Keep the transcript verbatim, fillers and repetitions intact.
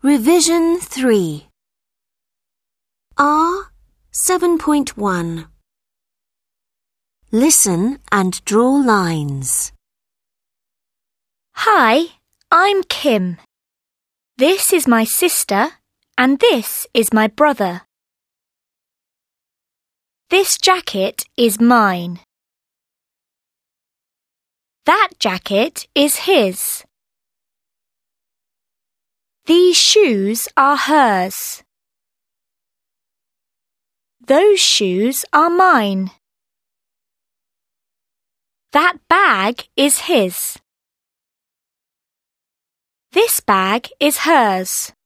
Revision three. R seven point one. Listen and draw lines. Hi, I'm Kim. This is my sister and this is my brother. This jacket is mine. That jacket is his. These shoes are hers. Those shoes are mine. That bag is his. This bag is hers.